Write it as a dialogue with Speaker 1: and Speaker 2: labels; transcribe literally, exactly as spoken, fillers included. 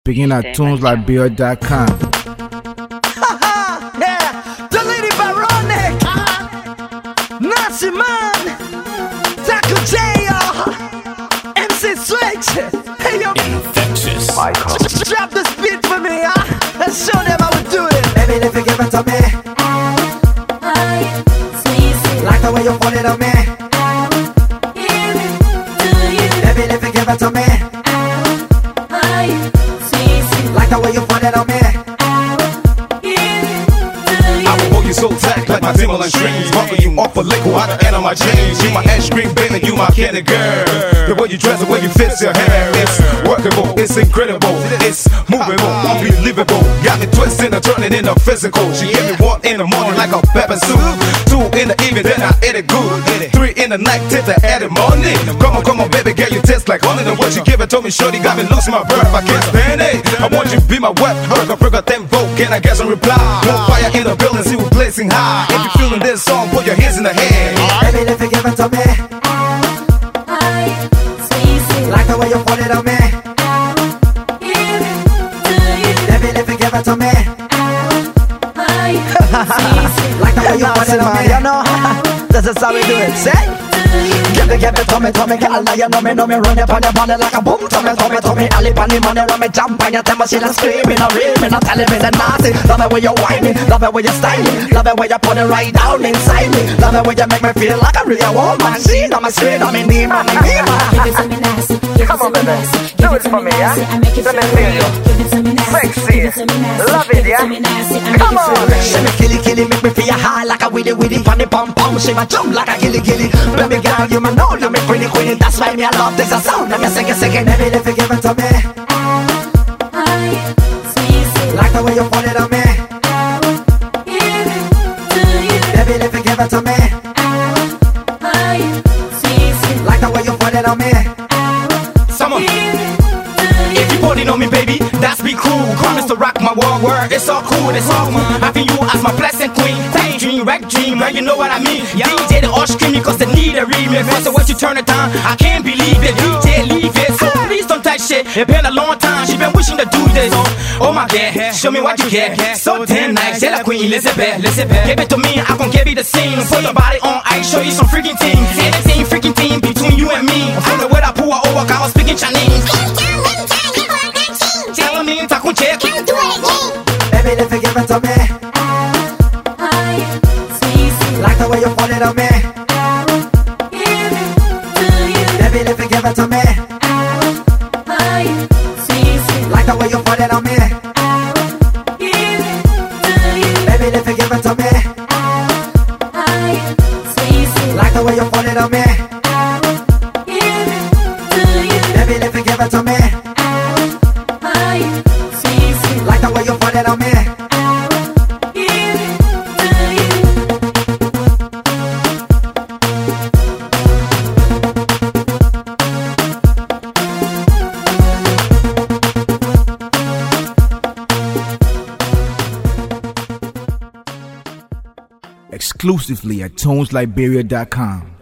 Speaker 1: Begin at tunes liberia dot com.
Speaker 2: Yeah, Delity Baronic, Nazi Man, Taco J, M C Switch. Hey yo,
Speaker 3: Infectious.
Speaker 2: drop this beat for me, huh? And show them how we do it.
Speaker 4: Baby, if you give it to me, like the way you put it on me. Baby, if you give it to me, like the way you put it on me.
Speaker 3: I will hold you so tight like my Timberland strings, bumping you off a liquor out the end of my jeans. You my ice cream baby, you my candy girl. The way you dress, the way you fit your hair, it's workable, it's incredible, it's movable, unbelievable. Got me twisting and turning into physical. She gave me one in the morning like a pepper soup, two in the evening, then I ate it good, three in the night till the early morning. Come on, come on, baby girl, you taste like honey. And what you give it to me, shorty, got me losing my breath. I can't stand it. I want you to be my wet, burger, burger, then vote. Can I get some reply? More fire in the building, see we blazing high. If you feeling this song, put your hands in the air.
Speaker 4: Baby, if you give it to me, like the way you put it on me. Baby, if you give it to me, like the way you put it on me.
Speaker 2: You know, this is how we do it. Say.
Speaker 4: Give it, give it to me, to me, girl. Now you know me, know me. Run up on your body like a boom. To me, to me, to me. All up on the money, run me, jump on your temple. She done screaming, or raving, or telling me the nasty. Love it when you whining, love it when you styling, love it when you put it right down inside me. Love it when you make me feel like a real woman. She on my screen, on me knee, man, me, man.
Speaker 5: Give it to me nasty, give it to me nasty. Do it for me, yeah? I make it feel real. Give it to me nasty, give it to me nasty. Love it, yeah?
Speaker 4: Come on, she me killy killy, make me feel high like a widdy widdy. Funny pom pom, she ma jump like a gilly gilly. Baby girl, you ma know, you me pretty queenie. That's why me I love this a sound. I'm a second second, baby, if you give it to me, like the way you put it on me. Baby, if you give it to me, like the way you put it on me.
Speaker 3: Someone, if you put it on me, baby, that's be cool. Promise to rock my world, word, it's all cool, it's all cool. I feel you as my blessing queen. Take dream, wreck dream, man, you know what I mean. D J, they all screaming cause they need a remix. Once the way you turn it on, I can't believe it. D J, leave it, so please don't touch shit. It's been a long time, she been wishing to do this. Oh my God, show me what you get. So damn nice, tell la Queen Elizabeth, Elizabeth. Give it to me, I gon' give you the scene. Put your body on ice, show you some freaking things. Anything freaking team between you and me. From the way I pull her over, I was speaking Chinese. Tell me, talk on check.
Speaker 4: Baby, if you give it to me, like the way you put it on me. Baby, if you give it to me, like the way you put it on me. Baby, if you give it to me, like the way you put it on me. Baby, if you give it to me, like the way you put it on me.
Speaker 1: Exclusively at tunes liberia dot com.